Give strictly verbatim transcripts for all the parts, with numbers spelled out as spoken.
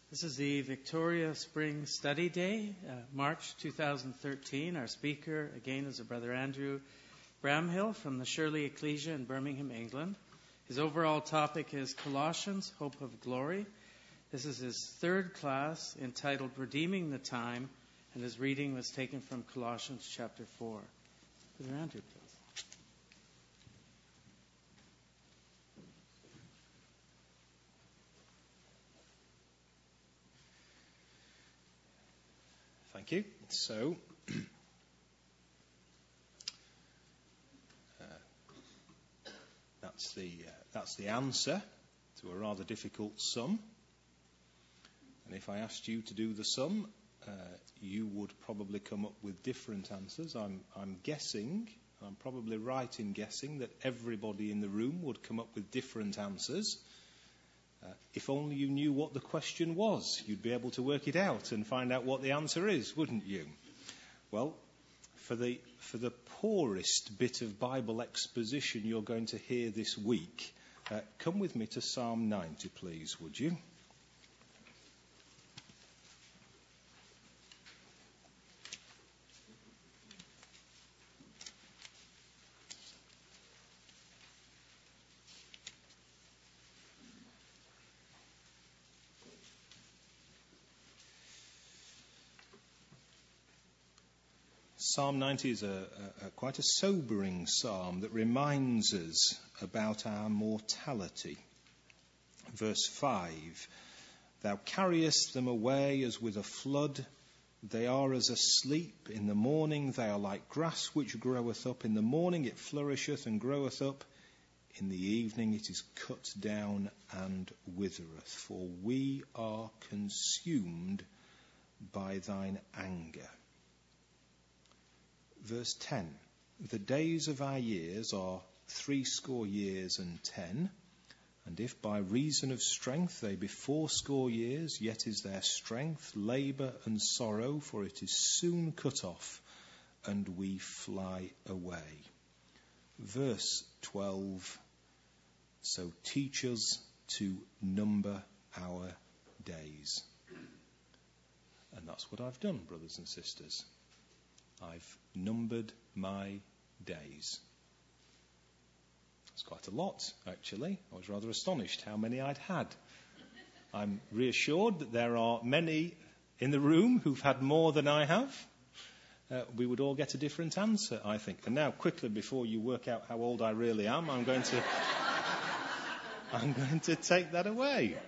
This is the Victoria Spring Study Day, uh, March two thousand thirteen. Our speaker, again, is a Brother Andrew Bramhill from the Shirley Ecclesia in Birmingham, England. His overall topic is Colossians, Hope of Glory. This is his third class entitled Redeeming the Time, and his reading was taken from Colossians chapter four. Brother Andrew, please. Thank you. So, uh, that's the uh, that's the answer to a rather difficult sum. And if I asked you to do the sum, uh, you would probably come up with different answers. I'm I'm guessing, I'm probably right in guessing that everybody in the room would come up with different answers. Uh, if only you knew what the question was, you'd be able to work it out and find out what the answer is, wouldn't you? Well, for the for the poorest bit of Bible exposition you're going to hear this week, uh, come with me to Psalm ninety, please, would you? Psalm ninety is a, a, a quite a sobering psalm that reminds us about our mortality. Verse five, Thou carriest them away as with a flood. They are as asleep. In the morning they are like grass which groweth up. In the morning it flourisheth and groweth up. In the evening it is cut down and withereth. For we are consumed by thine anger. Verse ten, The days of our years are threescore years and ten, and if by reason of strength they be fourscore years, yet is their strength labour and sorrow, for it is soon cut off, and we fly away. Verse twelve, So teach us to number our days. And that's what I've done, brothers and sisters. I've numbered my days. It's quite a lot, actually. I was rather astonished how many I'd had. I'm reassured that there are many in the room who've had more than I have. Uh, we would all get a different answer, I think. And now, quickly, before you work out how old I really am, I'm going to, I'm going to take that away.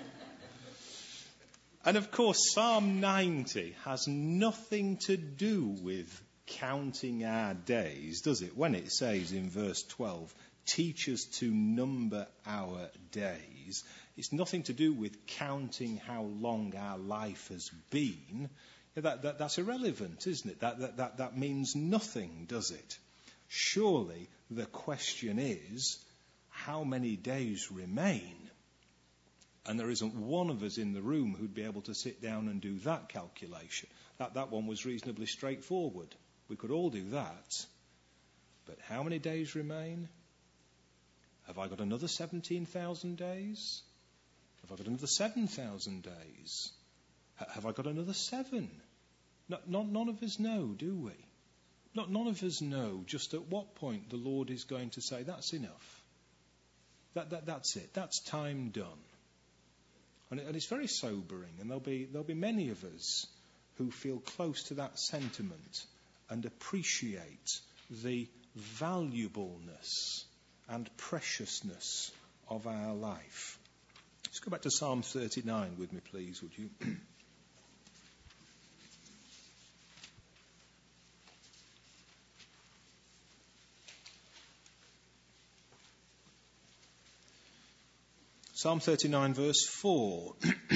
And of course, Psalm ninety has nothing to do with counting our days, does it? When it says in verse twelve, teach us to number our days, it's nothing to do with counting how long our life has been. That, that, that's irrelevant, isn't it? That, that, that, that means nothing, does it? Surely the question is, how many days remain? And there isn't one of us in the room who'd be able to sit down and do that calculation. That, that one was reasonably straightforward. We could all do that. But how many days remain? Have I got another seventeen thousand days? Have I got another seven thousand days? H- have I got another seven? No, not, none of us know, do we? Not, none of us know just at what point the Lord is going to say, that's enough. That, that, that's it. That's time done. And it's very sobering, and there'll be there'll be many of us who feel close to that sentiment and appreciate the valuableness and preciousness of our life. Let's go back to Psalm thirty-nine with me, please, would you? Psalm thirty-nine, verse four.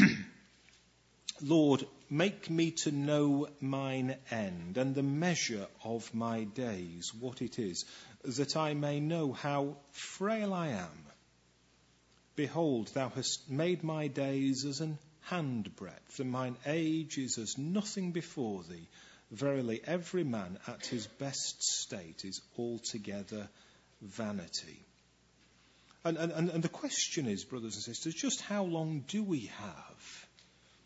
Lord, make me to know mine end and the measure of my days, what it is, that I may know how frail I am. Behold, thou hast made my days as an handbreadth, and mine age is as nothing before thee. Verily, every man at his best state is altogether vanity. And, and, and the question is, brothers and sisters, just how long do we have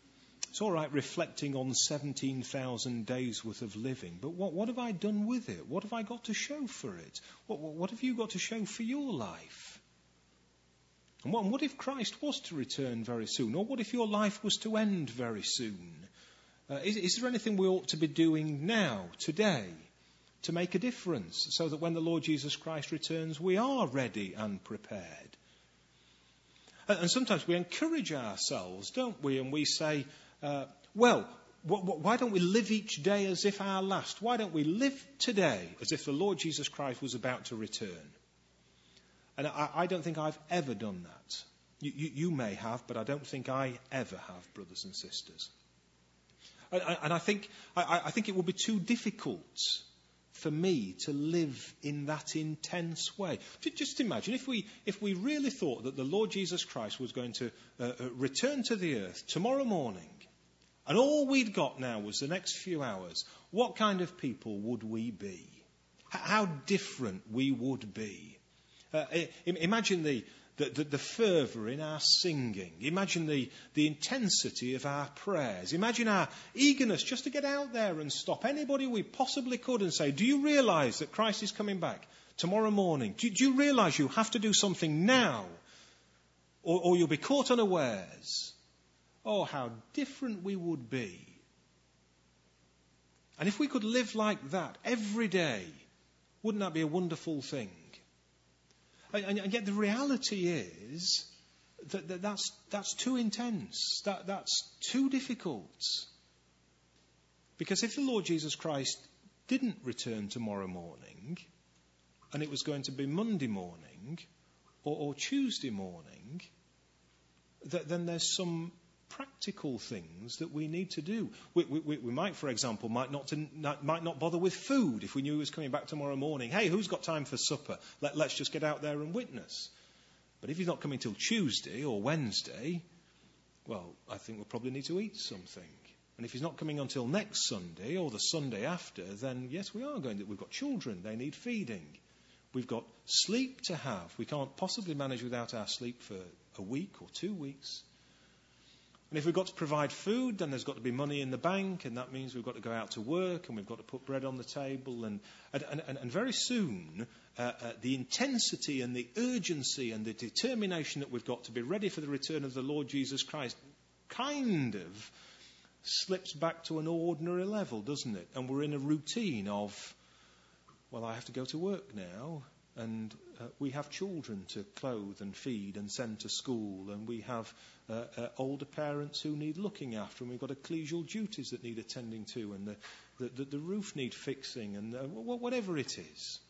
It's all right reflecting on seventeen thousand days worth of living, but what, what have I done with it? What have I got to show for it? What, what, what have you got to show for your life? And what, and what if Christ was to return very soon? Or what if your life was to end very soon? Uh, is, is there anything we ought to be doing now, today, to make a difference so that when the Lord Jesus Christ returns, we are ready and prepared? And, and sometimes we encourage ourselves, don't we? And we say, uh, well, wh- wh- why don't we live each day as if our last? Why don't we live today as if the Lord Jesus Christ was about to return? And I, I don't think I've ever done that. You, you, you may have, but I don't think I ever have, brothers and sisters. And, and I think I, I think it would be too difficult for me to live in that intense way. Just imagine if we if we really thought that the Lord Jesus Christ was going to uh, uh, return to the earth tomorrow morning, and all we'd got now was the next few hours. What kind of people would we be? How different we would be. Uh, imagine the, the, the, the fervour in our singing. Imagine the, the intensity of our prayers. Imagine our eagerness just to get out there and stop anybody we possibly could and say, do you realise that Christ is coming back tomorrow morning? Do, do you realise you have to do something now? Or, or you'll be caught unawares. Oh, how different we would be. And if we could live like that every day, wouldn't that be a wonderful thing? And, and yet the reality is that, that that's, that's too intense. That, that's too difficult. Because if the Lord Jesus Christ didn't return tomorrow morning, and it was going to be Monday morning or, or Tuesday morning, that, then there's some practical things that we need to do. We, we, we might, for example, might not, to, not might not bother with food if we knew he was coming back tomorrow morning. Hey, who's got time for supper? Let, let's just get out there and witness. But if he's not coming till Tuesday or Wednesday, well, I think we'll probably need to eat something. And if he's not coming until next Sunday or the Sunday after, then yes, we are going to. We've got children. They need feeding. We've got sleep to have. We can't possibly manage without our sleep for a week or two weeks. And if we've got to provide food, then there's got to be money in the bank, and that means we've got to go out to work, and we've got to put bread on the table. And, and, and, and very soon, uh, uh, the intensity and the urgency and the determination that we've got to be ready for the return of the Lord Jesus Christ kind of slips back to an ordinary level, doesn't it? And we're in a routine of, well, I have to go to work now, and uh, we have children to clothe and feed and send to school, and we have uh, uh, older parents who need looking after, and we've got ecclesial duties that need attending to, and the, the, the, the roof need fixing, and uh, whatever it is.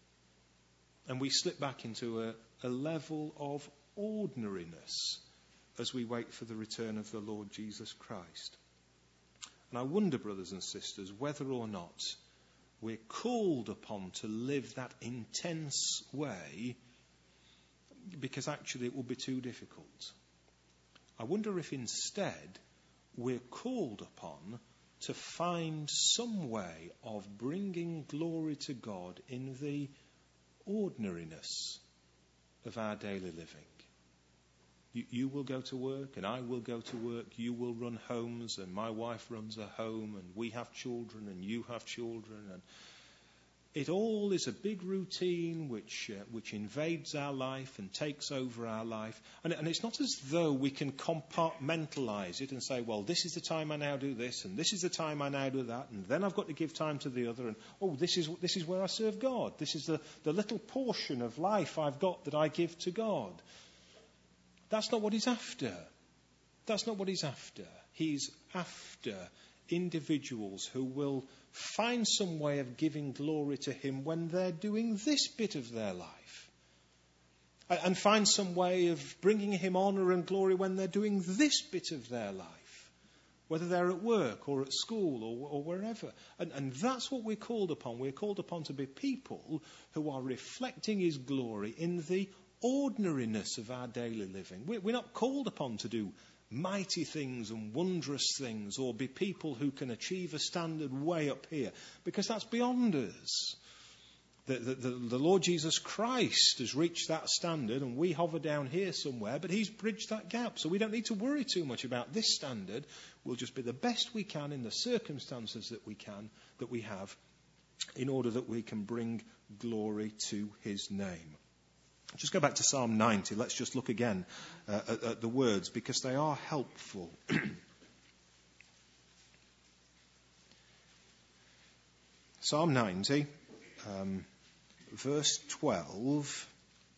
And we slip back into a, a level of ordinariness as we wait for the return of the Lord Jesus Christ. And I wonder, brothers and sisters, whether or not we're called upon to live that intense way, because actually it will be too difficult. I wonder if instead we're called upon to find some way of bringing glory to God in the ordinariness of our daily living. You, you will go to work, and I will go to work. You will run homes, and my wife runs a home, and we have children, and you have children, and it all is a big routine which uh, which invades our life and takes over our life. And, and it's not as though we can compartmentalize it and say, well, this is the time I now do this, and this is the time I now do that, and then I've got to give time to the other, and oh, this is this is where I serve God. This is the, the little portion of life I've got that I give to God. That's not what he's after. That's not what he's after. He's after individuals who will find some way of giving glory to him when they're doing this bit of their life. And find some way of bringing him honour and glory when they're doing this bit of their life. Whether they're at work or at school or, or wherever. And, and that's what we're called upon. We're called upon to be people who are reflecting his glory in the ordinariness of our daily living. We're not called upon to do mighty things and wondrous things, or be people who can achieve a standard way up here, because that's beyond us. The, the, the, the Lord Jesus Christ has reached that standard, and we hover down here somewhere, but he's bridged that gap. So we don't need to worry too much about this standard. We'll just be the best we can in the circumstances that we can, that we have, in order that we can bring glory to his name. Just go back to Psalm ninety. Let's just look again uh, at, at the words, because they are helpful. Psalm ninety, um, verse twelve.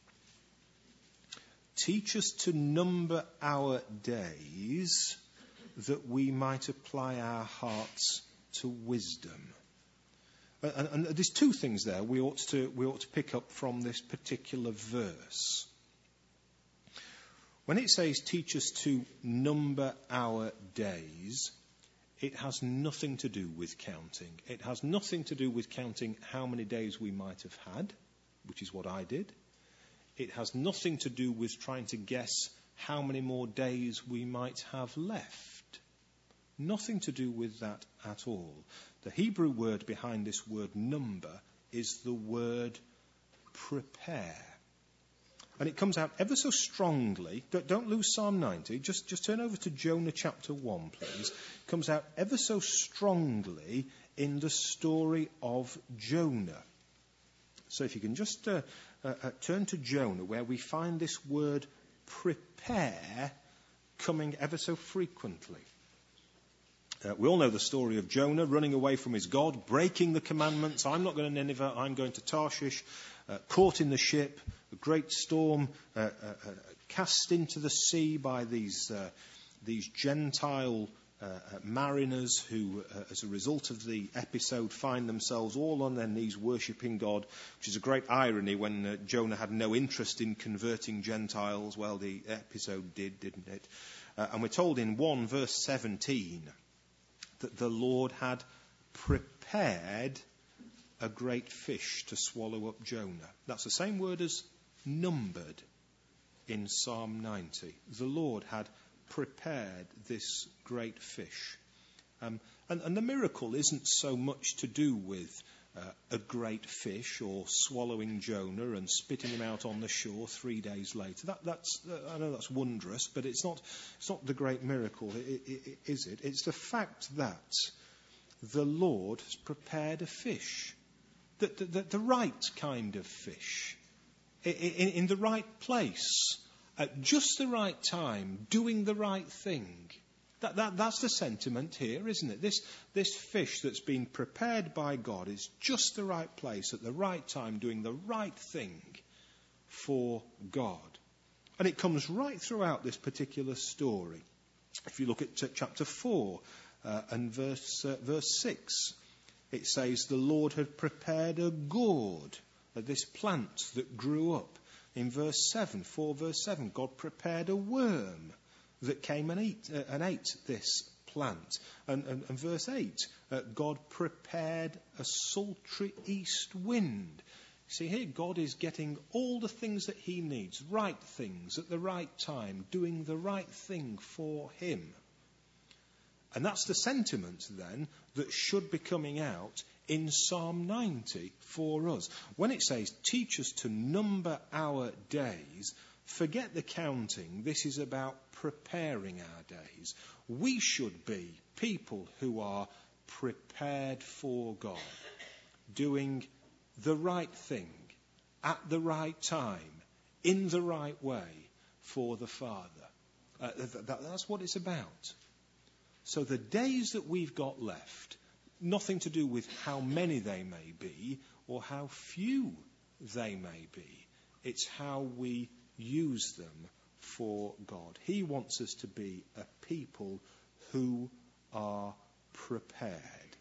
Teach us to number our days, that we might apply our hearts to wisdom. And, and there's two things there we ought to we ought to pick up from this particular verse. When it says teach us to number our days, it has nothing to do with counting. It has nothing to do with counting how many days we might have had, which is what I did. It has nothing to do with trying to guess how many more days we might have left. Nothing to do with that at all. The Hebrew word behind this word number is the word prepare. And it comes out ever so strongly. Don't, don't lose Psalm ninety. Just, just turn over to Jonah chapter one, please. It comes out ever so strongly in the story of Jonah. So if you can just uh, uh, uh, turn to Jonah, where we find this word prepare coming ever so frequently. Uh, we all know the story of Jonah running away from his God, breaking the commandments. I'm not going to Nineveh, I'm going to Tarshish. Uh, caught in the ship, a great storm, uh, uh, uh, cast into the sea by these uh, these Gentile uh, uh, mariners who, uh, as a result of the episode, find themselves all on their knees worshipping God, which is a great irony when uh, Jonah had no interest in converting Gentiles. Well, the episode did, didn't it? Uh, and we're told in one verse seventeen that the Lord had prepared a great fish to swallow up Jonah. That's the same word as numbered in Psalm ninety. The Lord had prepared this great fish. Um, and, and the miracle isn't so much to do with uh, a great fish or swallowing Jonah and spitting him out on the shore three days later. That, that's, uh, I know that's wondrous, but it's not, it's not the great miracle, is it? It's the fact that the Lord has prepared a fish. The, the, the right kind of fish, in, in, in the right place, at just the right time, doing the right thing. That, that, that's the sentiment here, isn't it? This, this fish that's been prepared by God is just the right place at the right time, doing the right thing for God. And it comes right throughout this particular story. If you look at t- chapter four uh, and verse, uh, verse six, it says the Lord had prepared a gourd, uh, this plant that grew up. In verse seven, four verse seven, God prepared a worm that came and ate, uh, and ate this plant. And, and, and verse eight, uh, God prepared a sultry east wind. See here, God is getting all the things that he needs, right things at the right time, doing the right thing for him. And that's the sentiment then that should be coming out in Psalm ninety for us. When it says, teach us to number our days, forget the counting. This is about preparing our days. We should be people who are prepared for God, doing the right thing at the right time, in the right way for the Father. Uh, that, that, that's what it's about. So the days that we've got left, nothing to do with how many they may be or how few they may be. It's how we use them for God. He wants us to be a people who are prepared.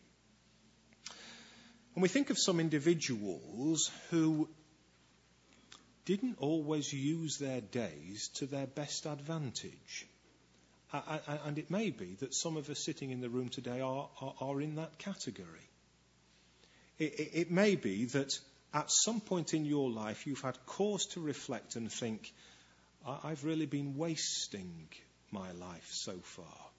And we think of some individuals who didn't always use their days to their best advantage. And it may be that some of us sitting in the room today are, are, are in that category. It, it, it may be that at some point in your life you've had cause to reflect and think, I've really been wasting my life so far.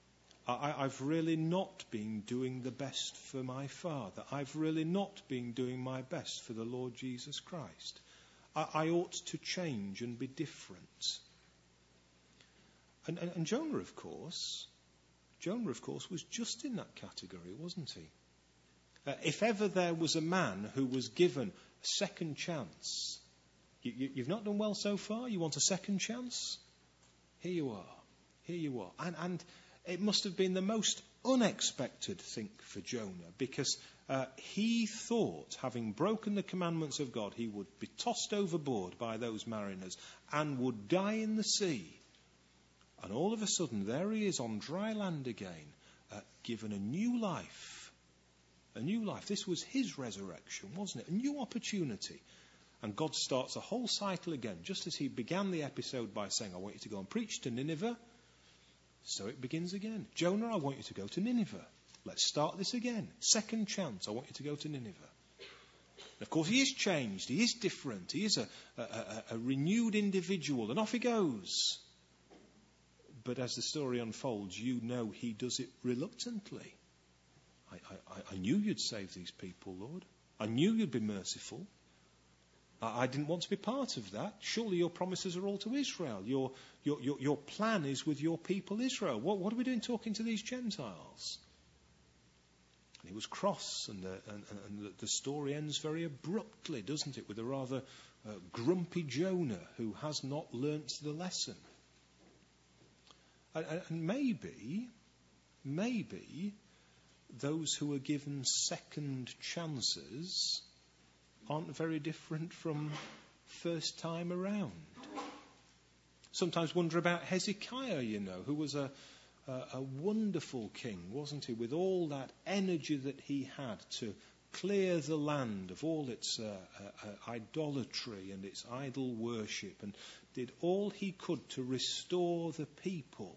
I, I've really not been doing the best for my Father. I've really not been doing my best for the Lord Jesus Christ. I, I ought to change and be different. And, and, and Jonah, of course, Jonah, of course, was just in that category, wasn't he? Uh, if ever there was a man who was given a second chance, you, you, you've not done well so far, you want a second chance? Here you are. Here you are. And, and it must have been the most unexpected thing for Jonah, because uh, he thought, having broken the commandments of God, he would be tossed overboard by those mariners and would die in the sea. And all of a sudden, there he is on dry land again, uh, given a new life. A new life. This was his resurrection, wasn't it? A new opportunity. And God starts a whole cycle again, just as he began the episode by saying, I want you to go and preach to Nineveh. So it begins again. Jonah, I want you to go to Nineveh. Let's start this again. Second chance, I want you to go to Nineveh. And of course, he is changed. He is different. He is a, a, a, a renewed individual. And off he goes. But as the story unfolds, you know he does it reluctantly. I, I, I knew you'd save these people, Lord. I knew you'd be merciful. I, I didn't want to be part of that. Surely your promises are all to Israel. Your, your, your, your plan is with your people Israel. What, what are we doing talking to these Gentiles? And he was cross, and the, and, and the story ends very abruptly, doesn't it, with a rather uh, grumpy Jonah who has not learnt the lesson. And, and maybe, maybe those who are given second chances aren't very different from first time around. Sometimes wonder about Hezekiah, you know, who was a, a, a wonderful king, wasn't he, with all that energy that he had to clear the land of all its uh, uh, uh, idolatry and its idol worship, and did all he could to restore the people.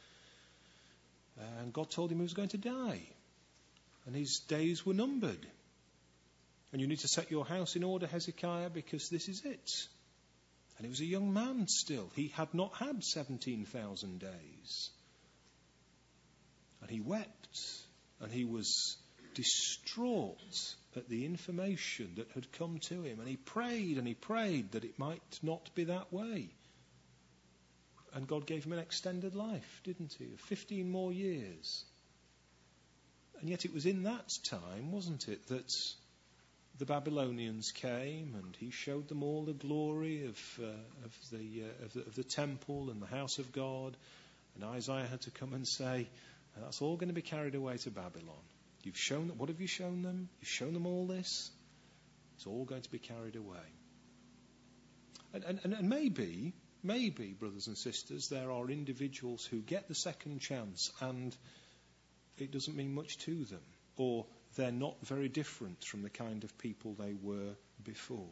And God told him he was going to die. And his days were numbered. And you need to set your house in order, Hezekiah, because this is it. And he was a young man still. He had not had seventeen thousand days. And he wept. And he was distraught at the information that had come to him. And he prayed and he prayed that it might not be that way. And God gave him an extended life, didn't he? fifteen more years. And yet it was in that time, wasn't it, that the Babylonians came and he showed them all the glory of, uh, of, the, uh, of, the, of the temple and the house of God. And Isaiah had to come and say, that's all going to be carried away to Babylon. You've shown them, what have you shown them? You've shown them all this. It's all going to be carried away. And, and, and, and maybe... Maybe, brothers and sisters, there are individuals who get the second chance and it doesn't mean much to them, or they're not very different from the kind of people they were before.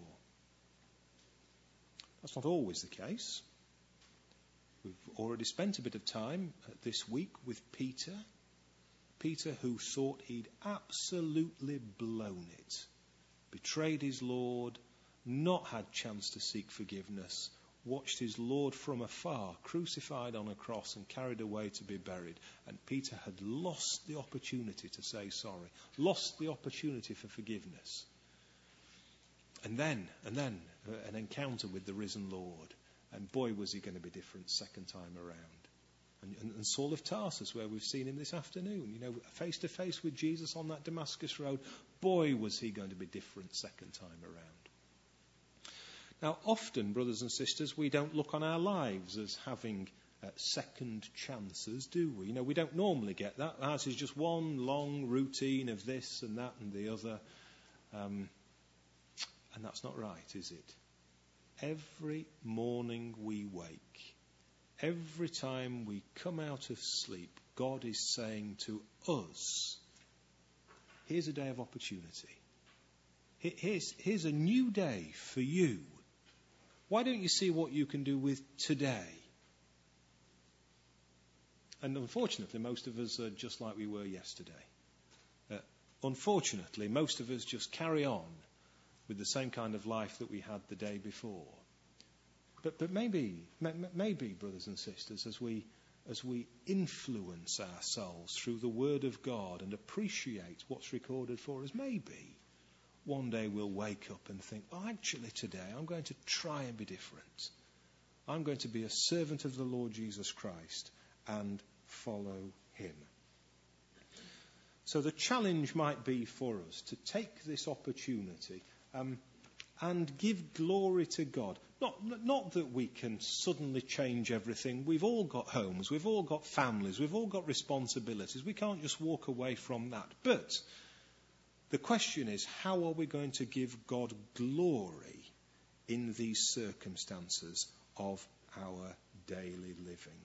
That's not always the case. We've already spent a bit of time this week with Peter. Peter, who thought he'd absolutely blown it, betrayed his Lord, not had chance to seek forgiveness, watched his Lord from afar, crucified on a cross and carried away to be buried. And Peter had lost the opportunity to say sorry, lost the opportunity for forgiveness. And then, and then, uh, an encounter with the risen Lord. And boy, was he going to be different second time around. And, and, and Saul of Tarsus, where we've seen him this afternoon, you know, face to face with Jesus on that Damascus road, boy, was he going to be different second time around. Now, often, brothers and sisters, we don't look on our lives as having uh, second chances, do we? You know, we don't normally get that. Ours is just one long routine of this and that and the other. Um, and that's not right, is it? Every morning we wake, every time we come out of sleep, God is saying to us, here's a day of opportunity. Here's, here's a new day for you. Why don't you see what you can do with today? And unfortunately, most of us are just like we were yesterday. Uh, unfortunately, most of us just carry on with the same kind of life that we had the day before. But, but maybe, maybe, brothers and sisters, as we as we influence ourselves through the Word of God and appreciate what's recorded for us, maybe one day we'll wake up and think, well, actually today I'm going to try and be different. I'm going to be a servant of the Lord Jesus Christ and follow him. So the challenge might be for us to take this opportunity um, and give glory to God. Not, not that we can suddenly change everything. We've all got homes, we've all got families, we've all got responsibilities. We can't just walk away from that. But the question is, how are we going to give God glory in these circumstances of our daily living?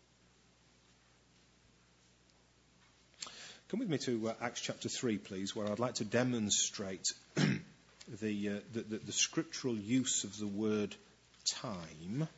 Come with me to uh, Acts chapter three, please, where I'd like to demonstrate the, uh, the, the, the scriptural use of the word time.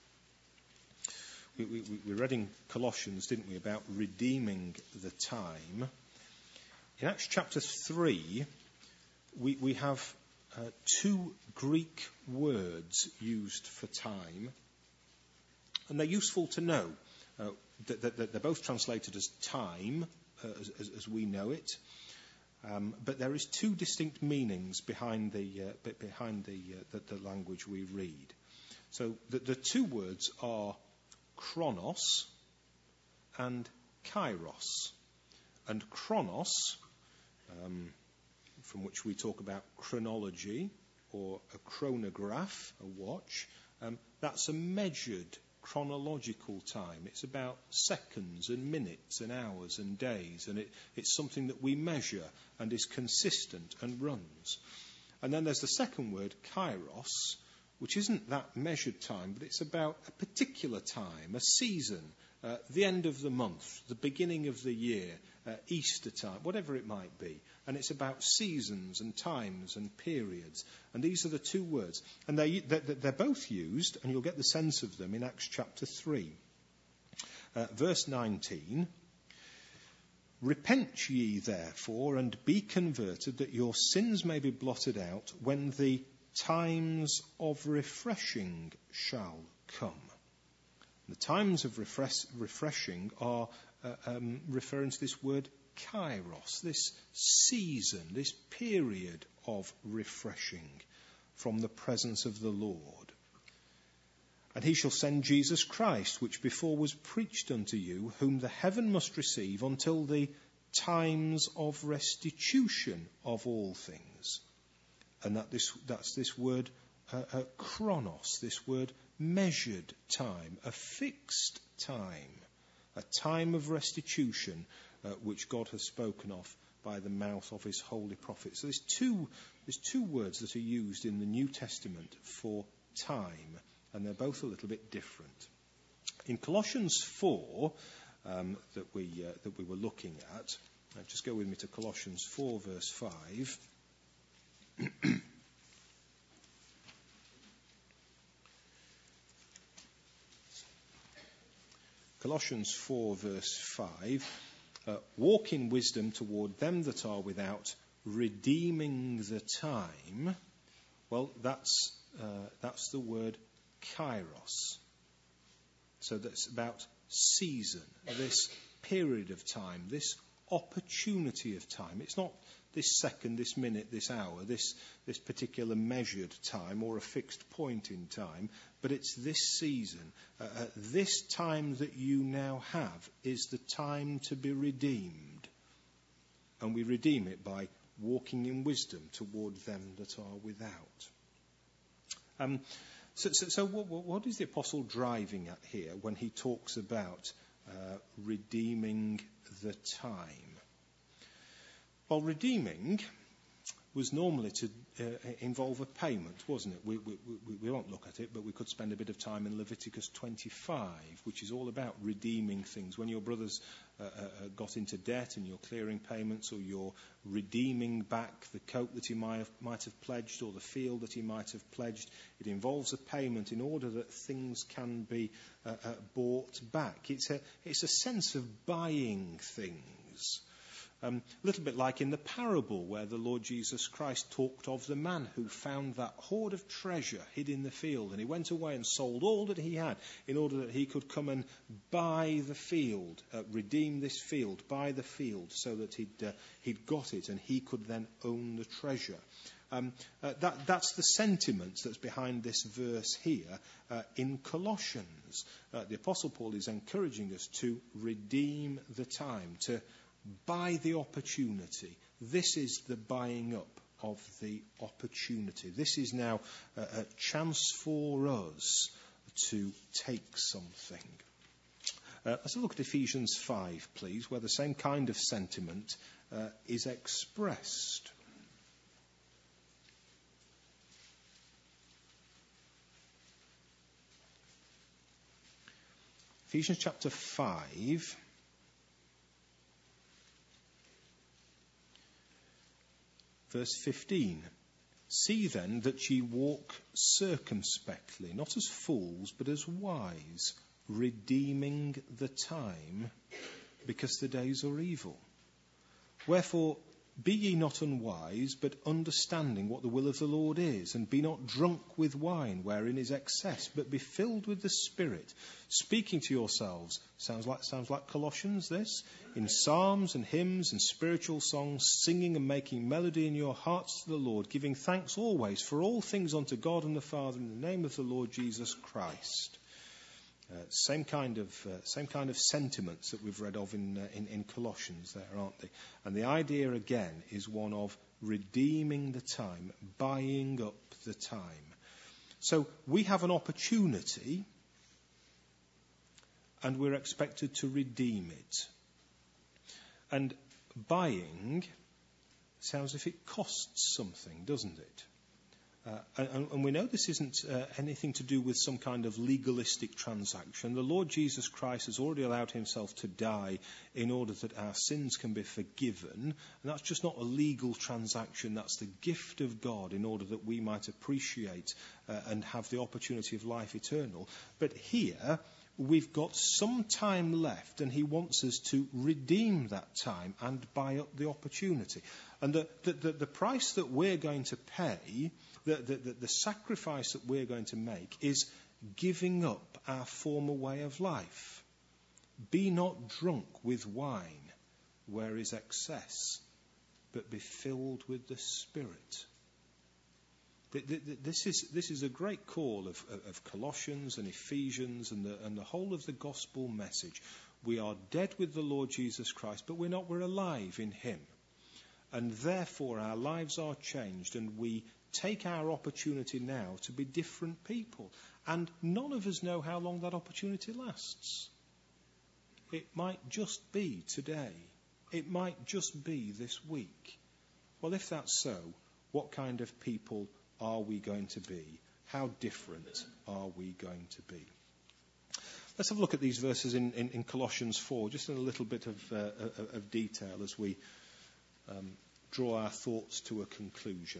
We, we, we read in Colossians, didn't we, about redeeming the time. In Acts chapter three, we, we have uh, two Greek words used for time, and they're useful to know. Uh, that, that they're both translated as time, uh, as, as, as we know it, um, but there is two distinct meanings behind the uh, behind the, uh, the the language we read. So the, the two words are chronos and kairos, and chronos, um, from which we talk about chronology or a chronograph, a watch, um, that's a measured chronological time. It's about seconds and minutes and hours and days, and it, it's something that we measure and is consistent and runs. And then there's the second word, kairos, which isn't that measured time, but it's about a particular time, a season, uh, the end of the month, the beginning of the year, uh, Easter time, whatever it might be. And it's about seasons and times and periods. And these are the two words. And they, they're, they're both used, and you'll get the sense of them in Acts chapter three. Uh, verse nineteen, repent ye therefore, and be converted, that your sins may be blotted out, when the times of refreshing shall come. The times of refresh, refreshing are uh, um, referring to this word kairos, this season, this period of refreshing from the presence of the Lord. And he shall send Jesus Christ, which before was preached unto you, whom the heaven must receive until the times of restitution of all things. And that this, that's this word uh, uh, chronos, this word measured time, a fixed time, a time of restitution, uh, which God has spoken of by the mouth of his holy prophets. So there's two, there's two words that are used in the New Testament for time, and they're both a little bit different. In Colossians four, um, that we uh, that we were looking at, uh, just go with me to Colossians four, verse five. Colossians four, verse five, uh, walk in wisdom toward them that are without, redeeming the time. Well, that's uh, that's the word kairos. So that's about season, this period of time, this opportunity of time. It's not this second, this minute, this hour, this this particular measured time or a fixed point in time, but it's this season. Uh, uh, this time that you now have is the time to be redeemed. And we redeem it by walking in wisdom toward them that are without. Um, so so, so what, what is the apostle driving at here when he talks about uh, redeeming the time? Well, redeeming was normally to uh, involve a payment, wasn't it? We, we, we, we won't look at it, but we could spend a bit of time in Leviticus twenty-five, which is all about redeeming things. When your brothers uh, uh, got into debt and you're clearing payments, or you're redeeming back the coat that he might have, might have pledged, or the field that he might have pledged, it involves a payment in order that things can be uh, uh, bought back. It's a, it's a sense of buying things. Um, a little bit like in the parable where the Lord Jesus Christ talked of the man who found that hoard of treasure hid in the field, and he went away and sold all that he had in order that he could come and buy the field, uh, redeem this field, buy the field, so that he'd, uh, he'd got it and he could then own the treasure. Um, uh, that, that's the sentiment that's behind this verse here uh, in Colossians. Uh, the Apostle Paul is encouraging us to redeem the time, to buy the opportunity. This is the buying up of the opportunity. This is now a, a chance for us to take something. Uh, let's have a look at Ephesians five, please, where the same kind of sentiment uh, is expressed. Ephesians chapter five. Verse fifteen. See then that ye walk circumspectly, not as fools, but as wise, redeeming the time, because the days are evil. Wherefore, be ye not unwise, but understanding what the will of the Lord is, and be not drunk with wine, wherein is excess, but be filled with the Spirit, speaking to yourselves. Sounds like sounds like Colossians, this. In psalms and hymns and spiritual songs, singing and making melody in your hearts to the Lord, giving thanks always for all things unto God and the Father in the name of the Lord Jesus Christ. Uh, same kind of uh, same kind of sentiments that we've read of in, uh, in in Colossians there, aren't they? And the idea again is one of redeeming the time, buying up the time. So we have an opportunity, and we're expected to redeem it. And buying sounds as if it costs something, doesn't it? Uh, and, and we know this isn't uh, anything to do with some kind of legalistic transaction. The Lord Jesus Christ has already allowed himself to die in order that our sins can be forgiven. And that's just not a legal transaction. That's the gift of God in order that we might appreciate uh, and have the opportunity of life eternal. But here, we've got some time left, and he wants us to redeem that time and buy up the opportunity. And the, the, the, the price that we're going to pay, the, the, the, the sacrifice that we're going to make, is giving up our former way of life. Be not drunk with wine, where is excess, but be filled with the Spirit. This is, this is a great call of, of Colossians and Ephesians and the, and the whole of the gospel message. We are dead with the Lord Jesus Christ, but we're not, we're alive in him. And therefore our lives are changed, and we take our opportunity now to be different people. And none of us know how long that opportunity lasts. It might just be today. It might just be this week. Well, if that's so, what kind of people are we going to be? How different are we going to be? Let's have a look at these verses in, in, in Colossians four, just in a little bit of, uh, of detail as we um, draw our thoughts to a conclusion.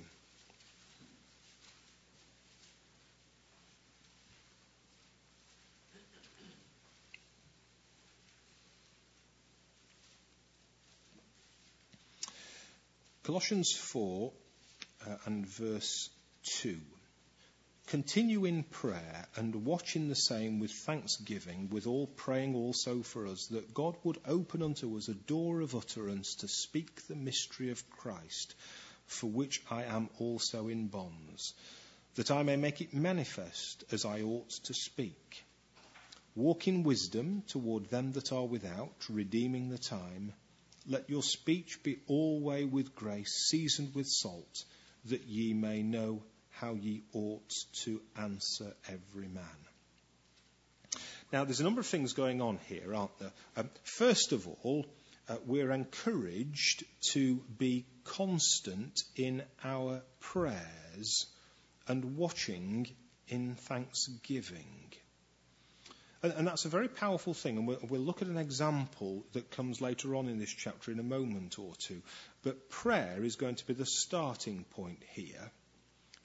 Colossians four uh, and verse two. Continue in prayer and watch in the same with thanksgiving, with all praying also for us, that God would open unto us a door of utterance to speak the mystery of Christ, for which I am also in bonds, that I may make it manifest as I ought to speak. Walk in wisdom toward them that are without, redeeming the time. Let your speech be always with grace, seasoned with salt, that ye may know how ye ought to answer every man. Now, there's a number of things going on here, aren't there? Um, first of all, uh, we're encouraged to be constant in our prayers and watching in thanksgiving. And, and that's a very powerful thing, and we'll, we'll look at an example that comes later on in this chapter in a moment or two. But prayer is going to be the starting point here.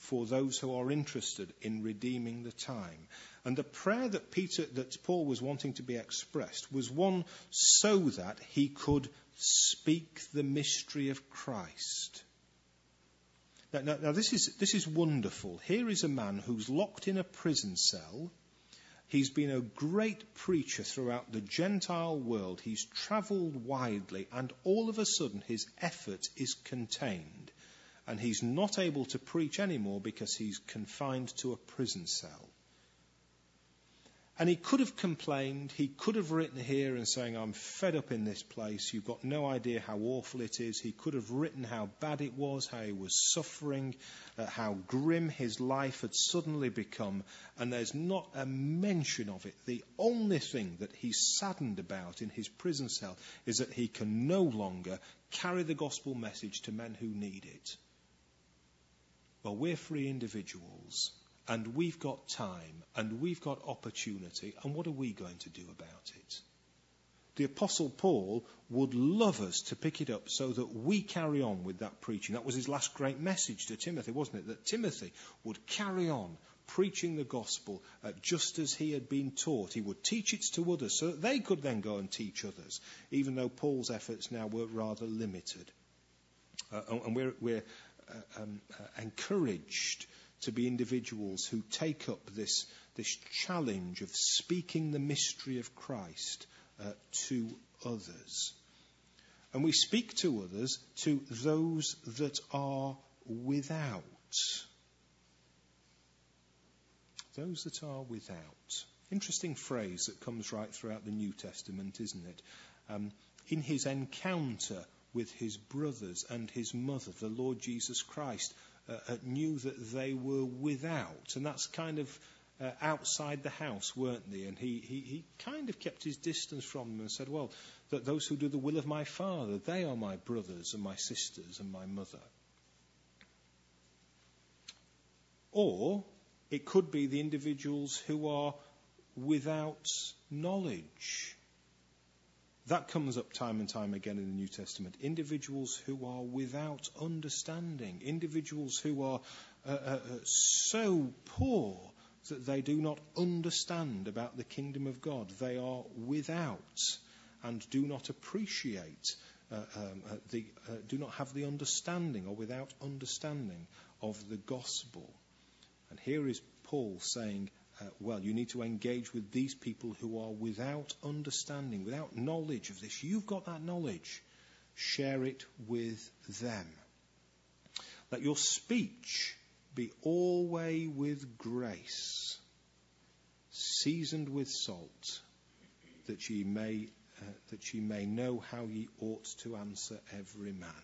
for those who are interested in redeeming the time. And the prayer that Peter, that Paul was wanting to be expressed was one so that he could speak the mystery of Christ. Now, now, now this is this is wonderful. Here is a man who's locked in a prison cell. He's been a great preacher throughout the Gentile world. He's travelled widely, and all of a sudden his effort is contained. And he's not able to preach anymore because he's confined to a prison cell. And he could have complained, he could have written here and saying, I'm fed up in this place, you've got no idea how awful it is. He could have written how bad it was, how he was suffering, uh, how grim his life had suddenly become, and there's not a mention of it. The only thing that he's saddened about in his prison cell is that he can no longer carry the gospel message to men who need it. Well, we're free individuals. And we've got time, and we've got opportunity, and what are we going to do about it? The Apostle Paul would love us to pick it up so that we carry on with that preaching. That was his last great message to Timothy, wasn't it? That Timothy would carry on preaching the gospel uh, just as he had been taught. He would teach it to others so that they could then go and teach others, even though Paul's efforts now were rather limited. Uh, and we're, we're uh, um, uh, encouraged to be individuals who take up this, this challenge of speaking the mystery of Christ uh, to others. And we speak to others, to those that are without. Those that are without. Interesting phrase that comes right throughout the New Testament, isn't it? Um, in his encounter with his brothers and his mother, the Lord Jesus Christ Uh, uh, knew that they were without, and that's kind of uh, outside the house, weren't they? And he, he, he kind of kept his distance from them and said, well, that those who do the will of my Father, they are my brothers and my sisters and my mother. Or it could be the individuals who are without knowledge. That comes up time and time again in the New Testament. Individuals who are without understanding. Individuals who are uh, uh, so poor that they do not understand about the kingdom of God. They are without and do not appreciate, uh, um, uh, the, uh, do not have the understanding or without understanding of the gospel. And here is Paul saying, Uh, well, you need to engage with these people who are without understanding, without knowledge of this. You've got that knowledge. Share it with them. Let your speech be always with grace, seasoned with salt, that ye may uh, that ye may know how ye ought to answer every man.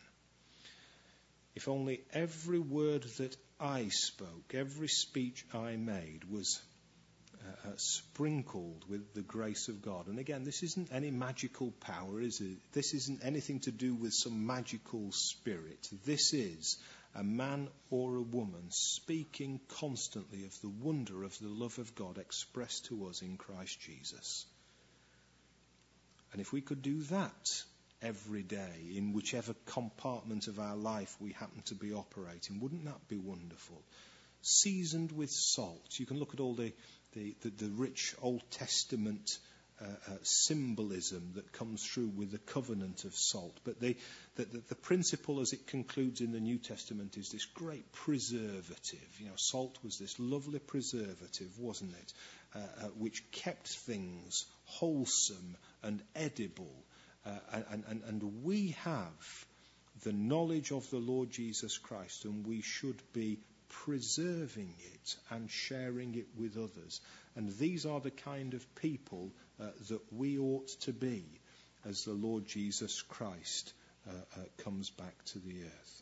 If only every word that I spoke, every speech I made was Uh, uh, sprinkled with the grace of God. And again, this isn't any magical power, is it? This isn't anything to do with some magical spirit. This is a man or a woman speaking constantly of the wonder of the love of God expressed to us in Christ Jesus. And if we could do that every day in whichever compartment of our life we happen to be operating, wouldn't that be wonderful? Seasoned with salt. You can look at all the The, the, the rich Old Testament uh, uh, symbolism that comes through with the covenant of salt. But the, the, the, the principle as it concludes in the New Testament is this great preservative. You know, salt was this lovely preservative, wasn't it? Uh, uh, which kept things wholesome and edible. Uh, and, and, and we have the knowledge of the Lord Jesus Christ, and we should be preserving it and sharing it with others. And these are the kind of people uh, that we ought to be as the Lord Jesus Christ uh, uh, comes back to the earth.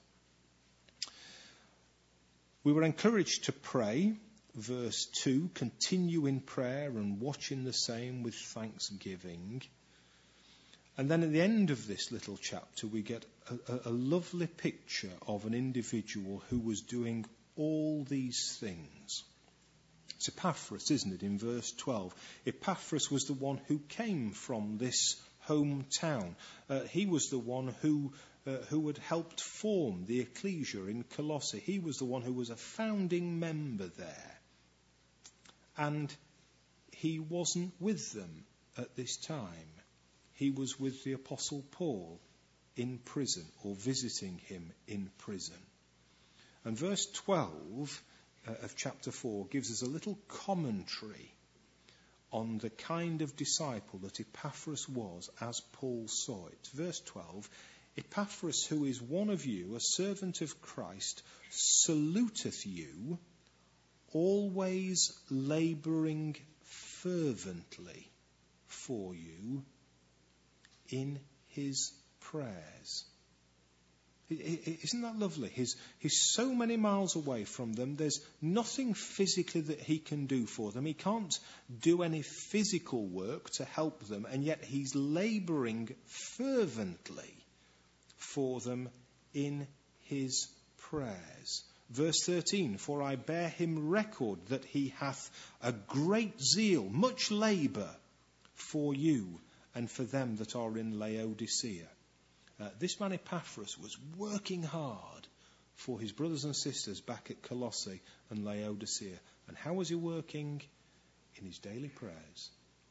We were encouraged to pray. Verse two, continue in prayer and watch in the same with thanksgiving. And then at the end of this little chapter, we get a, a, a lovely picture of an individual who was doing all these things. It's Epaphras, isn't it, in verse twelve? Epaphras was the one who came from this hometown. Uh, he was the one who uh, who had helped form the ecclesia in Colossae. He was the one who was a founding member there. And he wasn't with them at this time. He was with the Apostle Paul in prison, or visiting him in prison. And verse twelve uh, of chapter four gives us a little commentary on the kind of disciple that Epaphras was as Paul saw it. Verse twelve, Epaphras, who is one of you, a servant of Christ, saluteth you, always labouring fervently for you in his prayers. Isn't that lovely? He's, he's so many miles away from them. There's nothing physically that he can do for them. He can't do any physical work to help them, and yet he's labouring fervently for them in his prayers. Verse thirteen, for I bear him record that he hath a great zeal, much labour for you and for them that are in Laodicea. Uh, this man Epaphras was working hard for his brothers and sisters back at Colossae and Laodicea. And how was he working? In his daily prayers.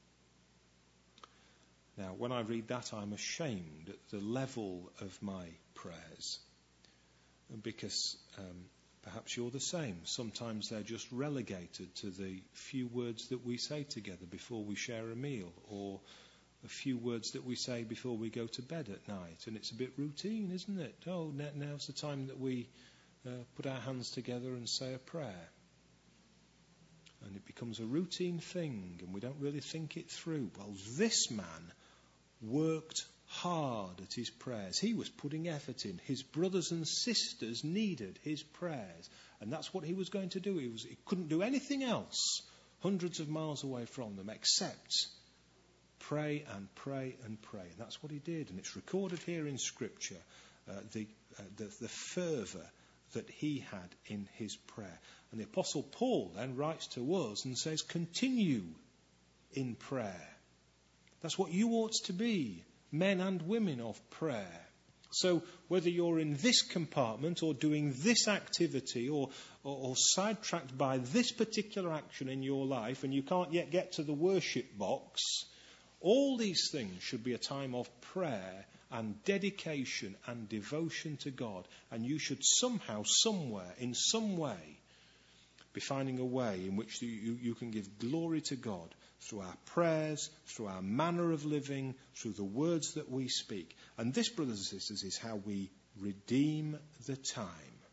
Now, when I read that, I'm ashamed at the level of my prayers. Because um, perhaps you're the same. Sometimes they're just relegated to the few words that we say together before we share a meal, or a few words that we say before we go to bed at night. And it's a bit routine, isn't it? Oh, now's the time that we uh, put our hands together and say a prayer. And it becomes a routine thing, and we don't really think it through. Well, this man worked hard at his prayers. He was putting effort in. His brothers and sisters needed his prayers. And that's what he was going to do. He, was, he couldn't do anything else hundreds of miles away from them except pray and pray and pray. And that's what he did. And it's recorded here in Scripture, uh, the, uh, the, the fervour that he had in his prayer. And the Apostle Paul then writes to us and says, continue in prayer. That's what you ought to be, men and women of prayer. So whether you're in this compartment or doing this activity or, or, or sidetracked by this particular action in your life and you can't yet get to the worship box, all these things should be a time of prayer and dedication and devotion to God. And you should somehow, somewhere, in some way, be finding a way in which you, you, you can give glory to God through our prayers, through our manner of living, through the words that we speak. And this, brothers and sisters, is how we redeem the time.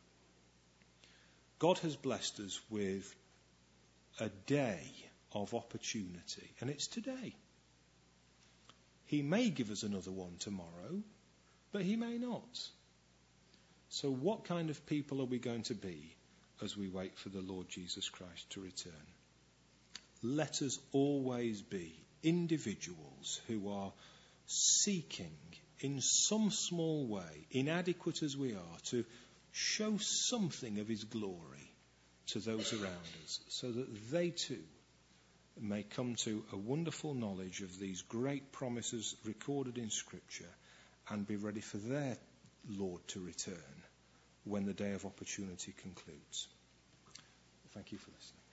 God has blessed us with a day of opportunity, and it's today. He may give us another one tomorrow, but he may not. So what kind of people are we going to be as we wait for the Lord Jesus Christ to return? Let us always be individuals who are seeking in some small way, inadequate as we are, to show something of his glory to those around us, so that they too may come to a wonderful knowledge of these great promises recorded in Scripture and be ready for their Lord to return when the day of opportunity concludes. Thank you for listening.